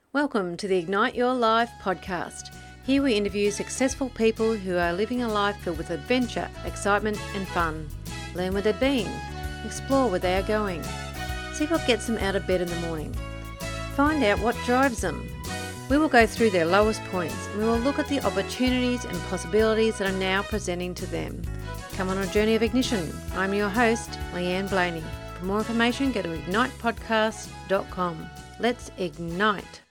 Welcome to the Ignite Your Life podcast. Here we interview successful people who are living a life filled with adventure, excitement and fun. Learn where they've been, explore where they are going, see what gets them out of bed in the morning, find out what drives them. We will go through their lowest points and we will look at the opportunities and possibilities that are now presenting to them. Come on a journey of ignition. I'm your host, Leanne Blaney. For more information, go to ignitepodcast.com. Let's ignite.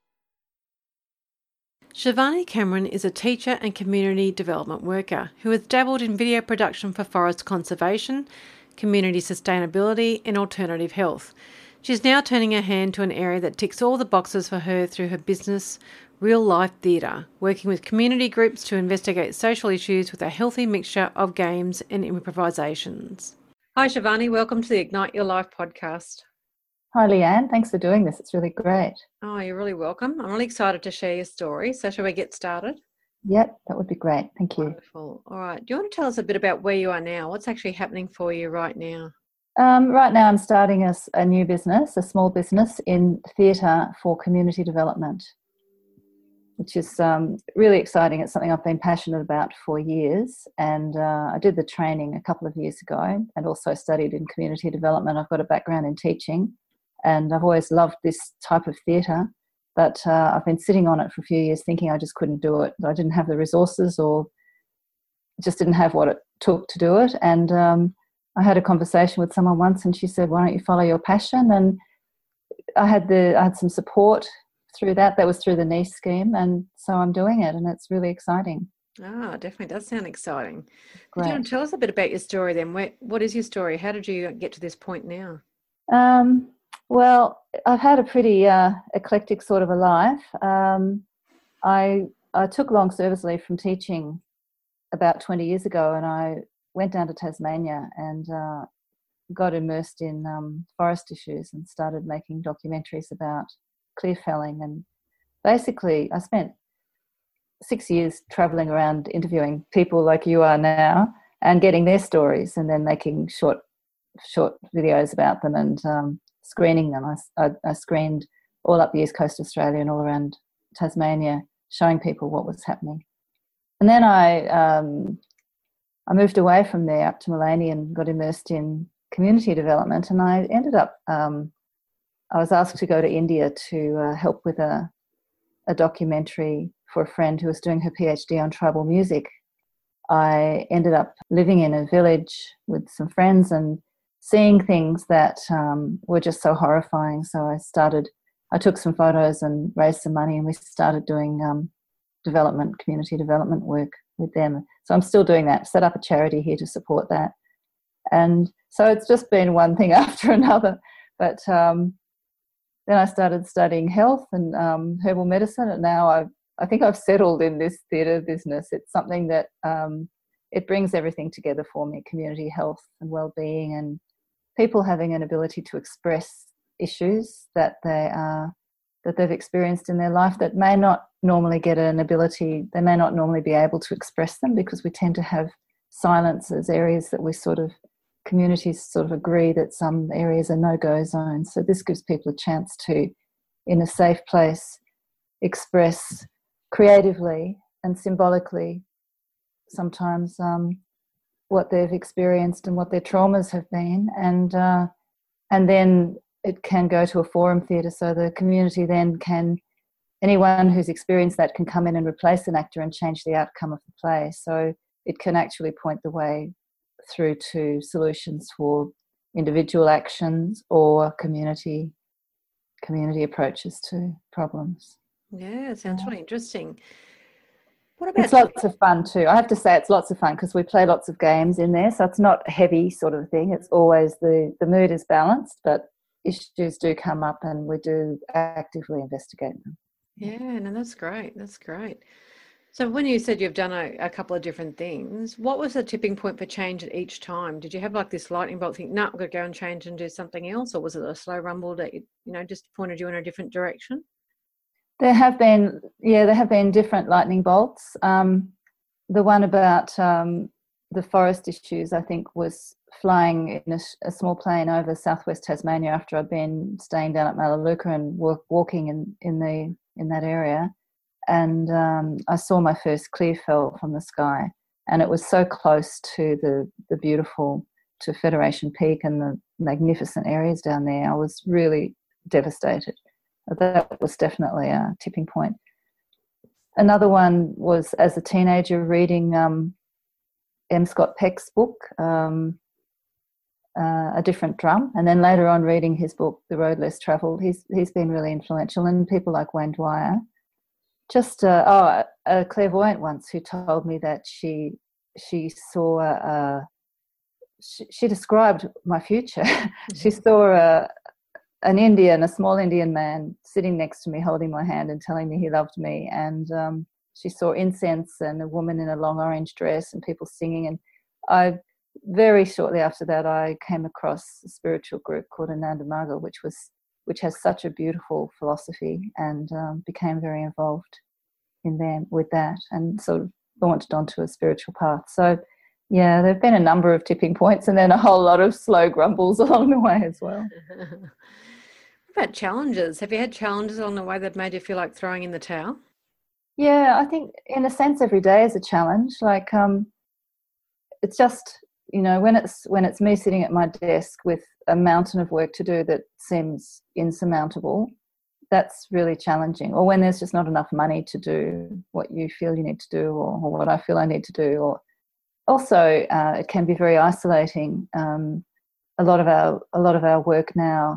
Shivani Cameron is a teacher and community development worker who has dabbled in video production for forest conservation, community sustainability and alternative health. She's now turning her hand to an area that ticks all the boxes for her through her business, Real Life Theatre, working with community groups to investigate social issues with a healthy mixture of games and improvisations. Hi Shivani, welcome to the Ignite Your Life podcast. Hi Leanne, thanks for doing this. It's really great. Oh, you're really welcome. I'm really excited to share your story. So shall we get started? Yep, that would be great. Thank you. Wonderful. All right. Do you want to tell us a bit about where you are now? What's actually happening for you right now? Right now I'm starting a new business, a small business in theatre for community development, which is really exciting. It's something I've been passionate about for years, and I did the training a couple of years ago and also studied in community development. I've got a background in teaching and I've always loved this type of theatre, but I've been sitting on it for a few years thinking I just couldn't do it. I didn't have the resources or just didn't have what it took to do it. And I had a conversation with someone once and she said, why don't you follow your passion? And I had some support through that. That was through the NICE scheme, and so I'm doing it and it's really exciting. Oh, definitely does sound exciting. Great. Do you want to tell us a bit about your story then? What is your story? How did you get to this point now? Well, I've had a pretty eclectic sort of a life. I took long service leave from teaching about 20 years ago, and I went down to Tasmania and got immersed in forest issues and started making documentaries about clear felling. And basically I spent 6 years travelling around interviewing people like you are now and getting their stories and then making short videos about them and screening them. I screened all up the east coast of Australia and all around Tasmania, showing people what was happening. And then I moved away from there up to Maleny and got immersed in community development, and I ended up I was asked to go to India to help with a documentary for a friend who was doing her PhD on tribal music. I ended up living in a village with some friends and seeing things that were just so horrifying. So I took some photos and raised some money, and we started doing community development work with them. So I'm still doing that, set up a charity here to support that. And so it's just been one thing after another. But then I started studying health and herbal medicine, and now I think I've settled in this theatre business. It's something that it brings everything together for me: community health and well-being, and people having an ability to express issues that they've experienced in their life that may not normally get an ability. They may not normally be able to express them because we tend to have silence as areas that communities sort of agree that some areas are no-go zones. So this gives people a chance to, in a safe place, express creatively and symbolically sometimes what they've experienced and what their traumas have been, and then it can go to a forum theatre, so the community then anyone who's experienced that can come in and replace an actor and change the outcome of the play. So it can actually point the way through to solutions for individual actions or community approaches to problems. Yeah, it sounds really interesting. What about it's lots of fun too. I have to say it's lots of fun because we play lots of games in there, so it's not a heavy sort of thing. It's always the mood is balanced, but issues do come up and we do actively investigate them. Yeah, no, that's great. That's great. So when you said you've done a couple of different things, what was the tipping point for change at each time? Did you have like this lightning bolt think, no, I'm going to go and change and do something else? Or was it a slow rumble that, just pointed you in a different direction? There have been different lightning bolts. The one about the forest issues, I think, was flying in a small plane over southwest Tasmania after I'd been staying down at Melaleuca and walking in that area, and I saw my first Clearfell from the sky, and it was so close to the beautiful, to Federation Peak and the magnificent areas down there. I was really devastated. That was definitely a tipping point. Another one was as a teenager reading M. Scott Peck's book, A Different Drum, and then later on reading his book, The Road Less Travelled. He's been really influential, and people like Wayne Dwyer. Just a clairvoyant once who told me that she saw she described my future. She saw a small Indian man sitting next to me, holding my hand and telling me he loved me, and she saw incense and a woman in a long orange dress and people singing. And I, very shortly after that, I came across a spiritual group called Ananda Marga, which has such a beautiful philosophy, and became very involved in them with that, and sort of launched onto a spiritual path. So yeah, there have been a number of tipping points, and then a whole lot of slow grumbles along the way as well. What about challenges? Have you had challenges along the way that made you feel like throwing in the towel? Yeah, I think in a sense every day is a challenge. Like it's just, when it's me sitting at my desk with a mountain of work to do that seems insurmountable, that's really challenging. Or when there's just not enough money to do what you feel you need to do, or what I feel I need to do. Or also it can be very isolating. A lot of our work now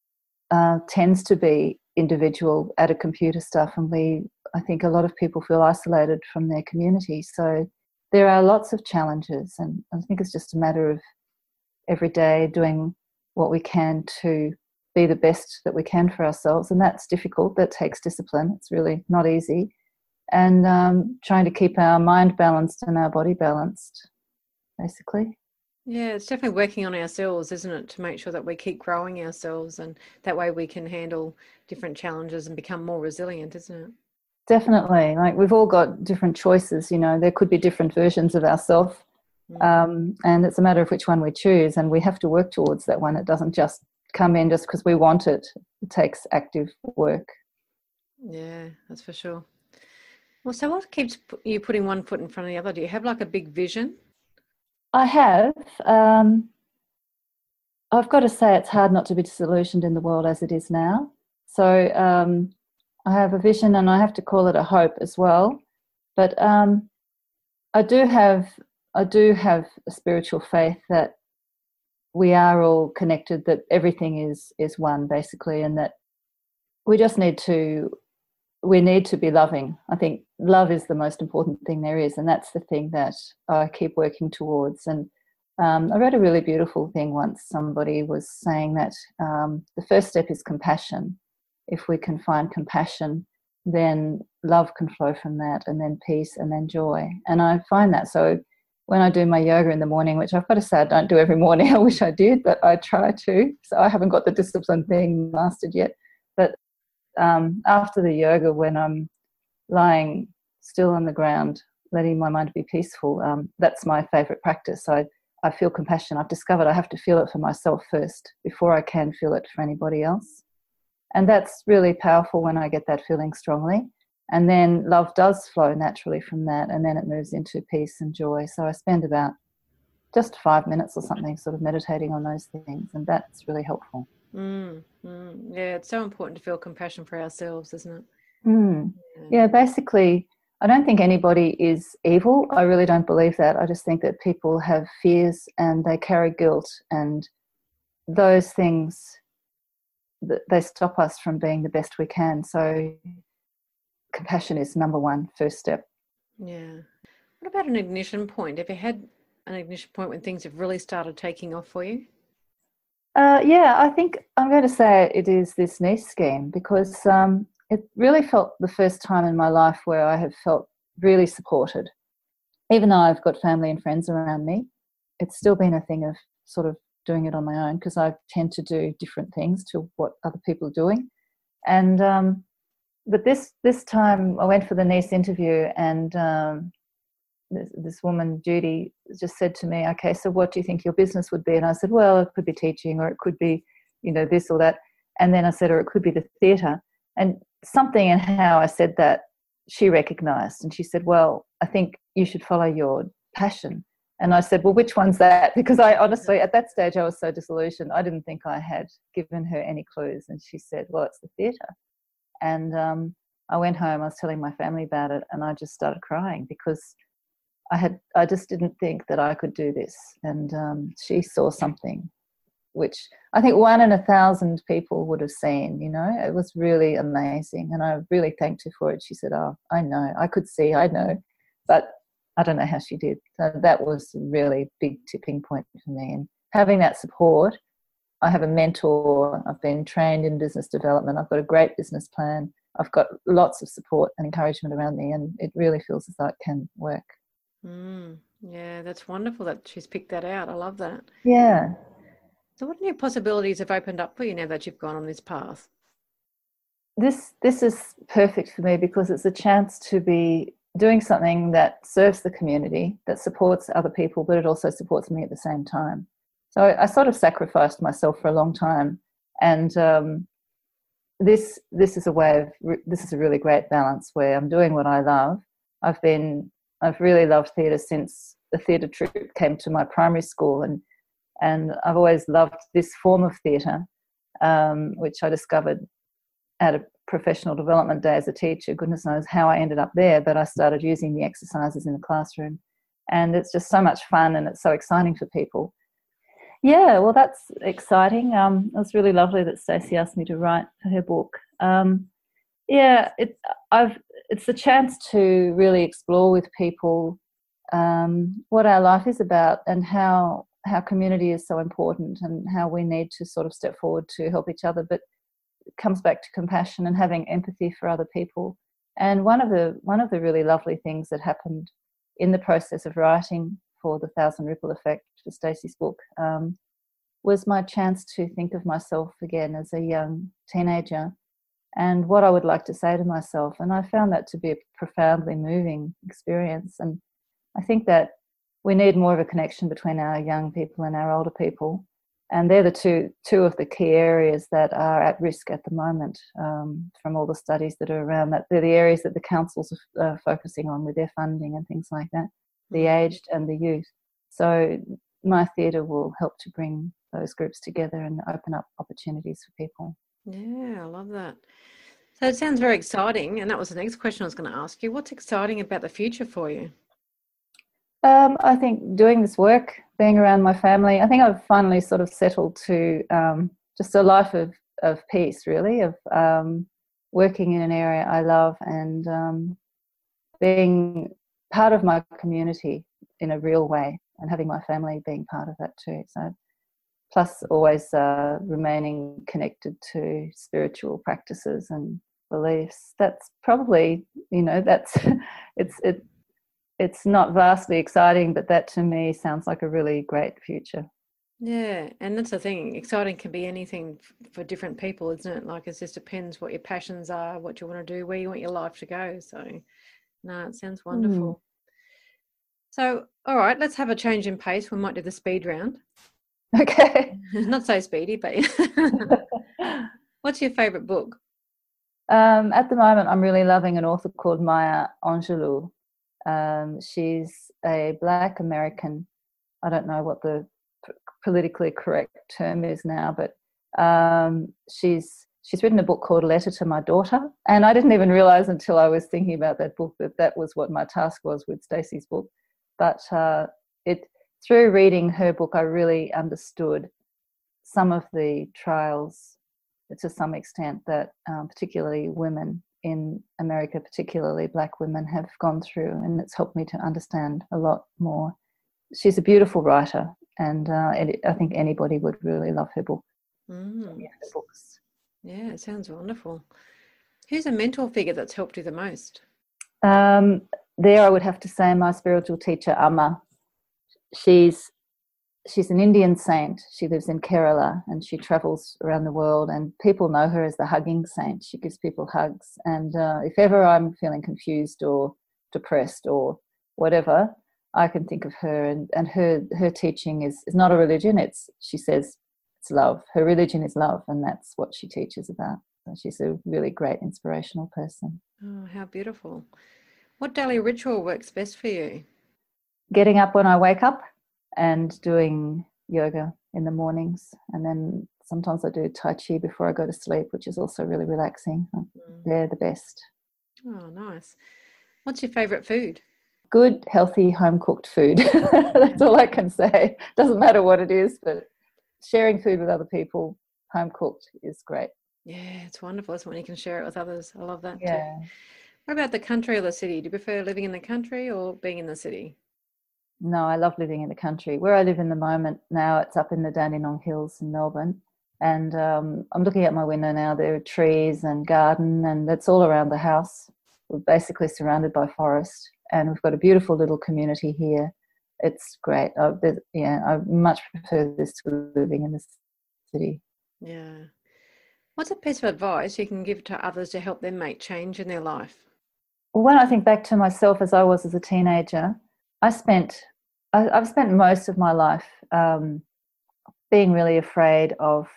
tends to be individual at a computer stuff, and I think a lot of people feel isolated from their community. So there are lots of challenges, and I think it's just a matter of every day doing what we can to be the best that we can for ourselves, and that's difficult. That takes discipline. It's really not easy, and trying to keep our mind balanced and our body balanced, basically. Yeah, it's definitely working on ourselves, isn't it, to make sure that we keep growing ourselves, and that way we can handle different challenges and become more resilient, isn't it? Definitely. Like, we've all got different choices, there could be different versions of ourselves, and it's a matter of which one we choose, and we have to work towards that one. It doesn't just come in just because we want it. It takes active work. Yeah, that's for sure. Well, so what keeps you putting one foot in front of the other? Do you have like a big vision? I have. I've got to say it's hard not to be disillusioned in the world as it is now. So I have a vision, and I have to call it a hope as well. But I do have a spiritual faith that we are all connected, that everything is one, basically, and that we just need to be loving. I think love is the most important thing there is, and that's the thing that I keep working towards. And I read a really beautiful thing once. Somebody was saying that the first step is compassion. If we can find compassion, then love can flow from that, and then peace, and then joy. And I find that. So when I do my yoga in the morning, which I've got to say I don't do every morning, I wish I did, but I try to. So I haven't got the discipline thing mastered yet. But after the yoga, when I'm lying still on the ground, letting my mind be peaceful, that's my favourite practice. I feel compassion. I've discovered I have to feel it for myself first before I can feel it for anybody else. And that's really powerful when I get that feeling strongly. And then love does flow naturally from that, and then it moves into peace and joy. So I spend about just 5 minutes or something sort of meditating on those things, and that's really helpful. Yeah, it's so important to feel compassion for ourselves, isn't it? Yeah, basically, I don't think anybody is evil. I really don't believe that. I just think that people have fears and they carry guilt, and those things, they stop us from being the best we can. So compassion is number one, first step. Yeah. What about an ignition point? Have you had an ignition point when things have really started taking off for you? Yeah, I think I'm going to say it is this niece scheme, because it really felt the first time in my life where I have felt really supported. Even though I've got family and friends around me, it's still been a thing of sort of doing it on my own, because I tend to do different things to what other people are doing. And but this time I went for the niece interview, and this woman, Judy, just said to me, okay, so what do you think your business would be? And I said, well, it could be teaching, or it could be, this or that. And then I said, or it could be the theatre. And something in how I said that she recognised, and she said, well, I think you should follow your passion. And I said, well, which one's that? Because I honestly, at that stage, I was so disillusioned. I didn't think I had given her any clues. And she said, well, it's the theatre. And I went home, I was telling my family about it, and I just started crying because I just didn't think that I could do this. And she saw something which I think 1 in 1,000 people would have seen, It was really amazing. And I really thanked her for it. She said, oh, I know, I could see, I know. But I don't know how she did. So that was a really big tipping point for me. And having that support, I have a mentor, I've been trained in business development, I've got a great business plan, I've got lots of support and encouragement around me, and it really feels as though it can work. Yeah, that's wonderful that she's picked that out. I love that. Yeah. So what new possibilities have opened up for you now that you've gone on this path? This is perfect for me because it's a chance to be doing something that serves the community, that supports other people, but it also supports me at the same time. So I sort of sacrificed myself for a long time, and this is a really great balance where I'm doing what I love. I've really loved theatre since the theatre troupe came to my primary school, and I've always loved this form of theatre, which I discovered at a professional development day as a teacher. Goodness knows how I ended up there, but I started using the exercises in the classroom, and it's just so much fun and it's so exciting for people. Yeah, well, that's exciting. It was really lovely that Stacey asked me to write for her book. It's a chance to really explore with people what our life is about and how community is so important and how we need to sort of step forward to help each other. But it comes back to compassion and having empathy for other people. And one of the really lovely things that happened in the process of writing for The Thousand Ripple Effect, for Stacey's book, was my chance to think of myself again as a young teenager and what I would like to say to myself. And I found that to be a profoundly moving experience. And I think that we need more of a connection between our young people and our older people. And they're the two of the key areas that are at risk at the moment, from all the studies that are around that. They're the areas that the councils are focusing on with their funding and things like that, the aged and the youth. So my theatre will help to bring those groups together and open up opportunities for people. Yeah, I love that. So it sounds very exciting, and that was the next question I was going to ask you. What's exciting about the future for you? I think doing this work, being around my family, I think I've finally sort of settled to just a life of peace, really, of working in an area I love and being part of my community in a real way, and having my family being part of that too. So, plus always remaining connected to spiritual practices and beliefs. That's probably, that's it's not vastly exciting, but that to me sounds like a really great future. Yeah, and that's the thing. Exciting can be anything for different people, isn't it? Like, it just depends what your passions are, what you want to do, where you want your life to go. So, no, it sounds wonderful. So, all right, let's have a change in pace. We might do the speed round. Okay. Not so speedy, but what's your favourite book? At the moment, I'm really loving an author called Maya Angelou. She's a Black American. I don't know what the politically correct term is now, but she's written a book called Letter to My Daughter, and I didn't even realise until I was thinking about that book that was what my task was with Stacey's book. But through reading her book, I really understood some of the trials, to some extent, that particularly women in America, particularly Black women, have gone through, and it's helped me to understand a lot more. She's a beautiful writer, and I think anybody would really love her book. Her books. Yeah, it sounds wonderful. Who's a mentor figure that's helped you the most? There I would have to say my spiritual teacher, Amma. She's an Indian saint. She lives in Kerala and she travels around the world, and people know her as the hugging saint. She gives people hugs, and if ever I'm feeling confused or depressed or whatever, I can think of her, and her teaching is not a religion. She says it's love. Her religion is love, and that's what she teaches about. So she's a really great inspirational person. Oh, how beautiful. What daily ritual works best for you? Getting up when I wake up and doing yoga in the mornings, and then sometimes I do Tai Chi before I go to sleep, which is also really relaxing. They're the best. Oh, nice. What's your favourite food? Good, healthy, home-cooked food. That's all I can say. Doesn't matter what it is, but sharing food with other people, home-cooked, is great. Yeah, it's wonderful. It's when you can share it with others. I love that Yeah. too. What about the country or the city? Do you prefer living in the country or being in the city? No, I love living in the country. Where I live in the moment now, it's up in the Dandenong Hills in Melbourne. And I'm looking out my window now. There are trees and garden, and that's all around the house. We're basically surrounded by forest, and we've got a beautiful little community here. It's great. I much prefer this to living in the city. Yeah. What's a piece of advice you can give to others to help them make change in their life? Well, when I think back to myself as I was as a teenager, I've spent most of my life being really afraid of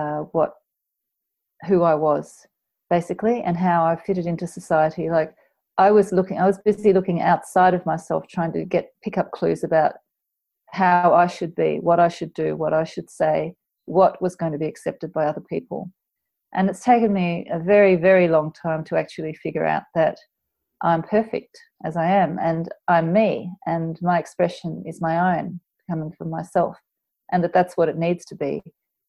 who I was, basically, and how I fitted into society. Like I was busy looking outside of myself, trying to pick up clues about how I should be, what I should do, what I should say, what was going to be accepted by other people. And it's taken me a very, very long time to actually figure out that I'm perfect as I am, and I'm me, and my expression is my own, coming from myself, and that's what it needs to be.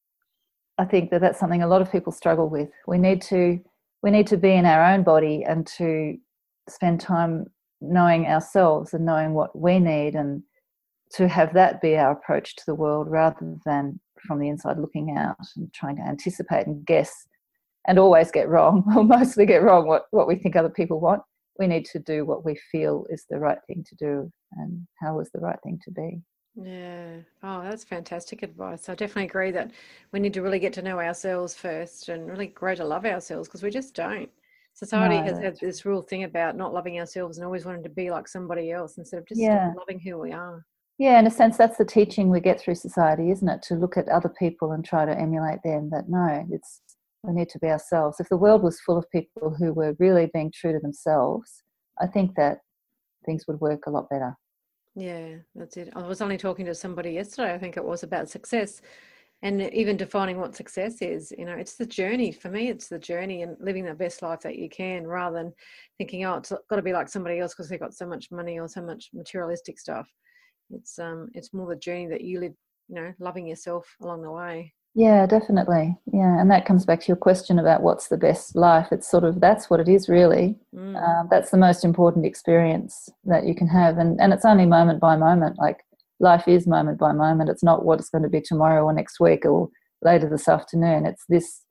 I think that that's something a lot of people struggle with. We need to be in our own body and to spend time knowing ourselves and knowing what we need, and to have that be our approach to the world, rather than from the inside looking out and trying to anticipate and guess and always get wrong, or mostly get wrong, what we think other people want. We need to do what we feel is the right thing to do, and how is the right thing to be. Yeah. Oh, that's fantastic advice. I definitely agree that we need to really get to know ourselves first and really grow to love ourselves, because we just don't. Society has had this real thing about not loving ourselves and always wanting to be like somebody else instead of just loving who we are. Yeah, in a sense, that's the teaching we get through society, isn't it? To look at other people and try to emulate them. But no, we need to be ourselves. If the world was full of people who were really being true to themselves, I think that things would work a lot better. Yeah, that's it. I was only talking to somebody yesterday, I think it was, about success, and even defining what success is. You know, it's the journey. For me, it's the journey and living the best life that you can, rather than thinking, oh, it's got to be like somebody else because they've got so much money or so much materialistic stuff. It's more the journey that you live, you know, loving yourself along the way. Yeah, definitely. Yeah, and that comes back to your question about what's the best life. It's sort of, that's what it is, really. That's the most important experience that you can have, and it's only moment by moment. Like life is moment by moment. It's not what it's going to be tomorrow or next week or later this afternoon. It's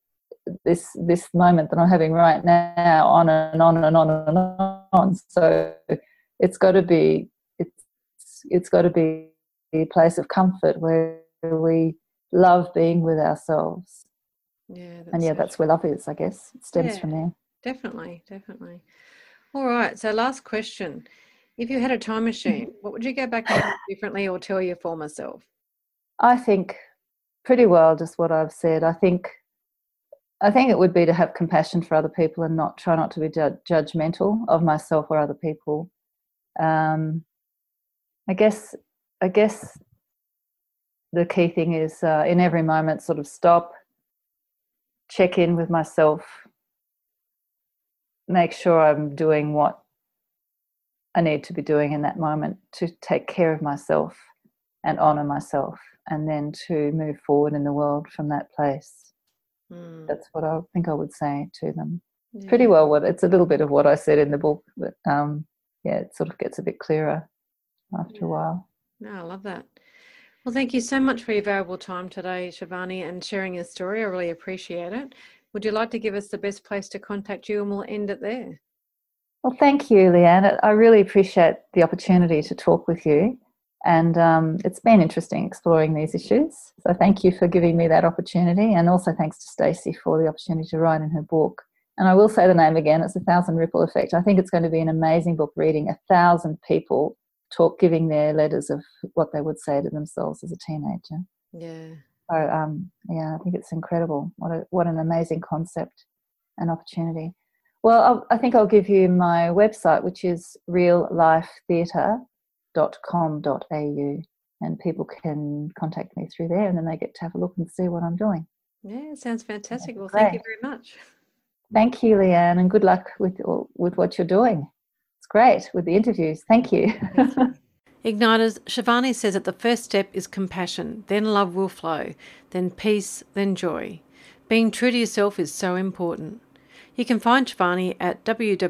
this moment that I'm having right now, on and on and on and on. So it's got to be a place of comfort where we love being with ourselves. Yeah, that's where love is, I guess. It stems from there. Definitely. All right, so last question. If you had a time machine, what would you go back and do differently or tell your former self? I think pretty well just what I've said. I think it would be to have compassion for other people and try not to be judgmental of myself or other people. I guess the key thing is in every moment sort of stop, check in with myself, make sure I'm doing what I need to be doing in that moment to take care of myself and honour myself, and then to move forward in the world from that place. That's what I think I would say to them. Yeah. Pretty well it's a little bit of what I said in the book, but it sort of gets a bit clearer after a while. No, I love that. Well, thank you so much for your valuable time today, Shivani, and sharing your story. I really appreciate it. Would you like to give us the best place to contact you, and we'll end it there? Well, thank you, Leanne. I really appreciate the opportunity to talk with you, and it's been interesting exploring these issues. So thank you for giving me that opportunity, and also thanks to Stacey for the opportunity to write in her book. And I will say the name again, it's 1,000 Ripple Effect. I think it's going to be an amazing book, reading 1,000 people giving their letters of what they would say to themselves as a teenager. Yeah. So I think it's incredible. What an amazing concept and opportunity. Well, I think I'll give you my website, which is reallifetheatre.com.au, and people can contact me through there, and then they get to have a look and see what I'm doing. Yeah, sounds fantastic. Well, Great. thank you very much. Thank you, Leanne, and good luck with what you're doing. It's great with the interviews. Thank you. Igniters, Shivani says that the first step is compassion, then love will flow, then peace, then joy. Being true to yourself is so important. You can find Shivani at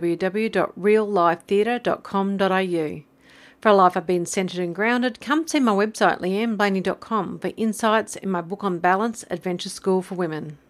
www.reallifetheatre.com.au. For a life I've been centred and grounded, come see my website leanneblaney.com for insights in my book on balance, Adventure School for Women.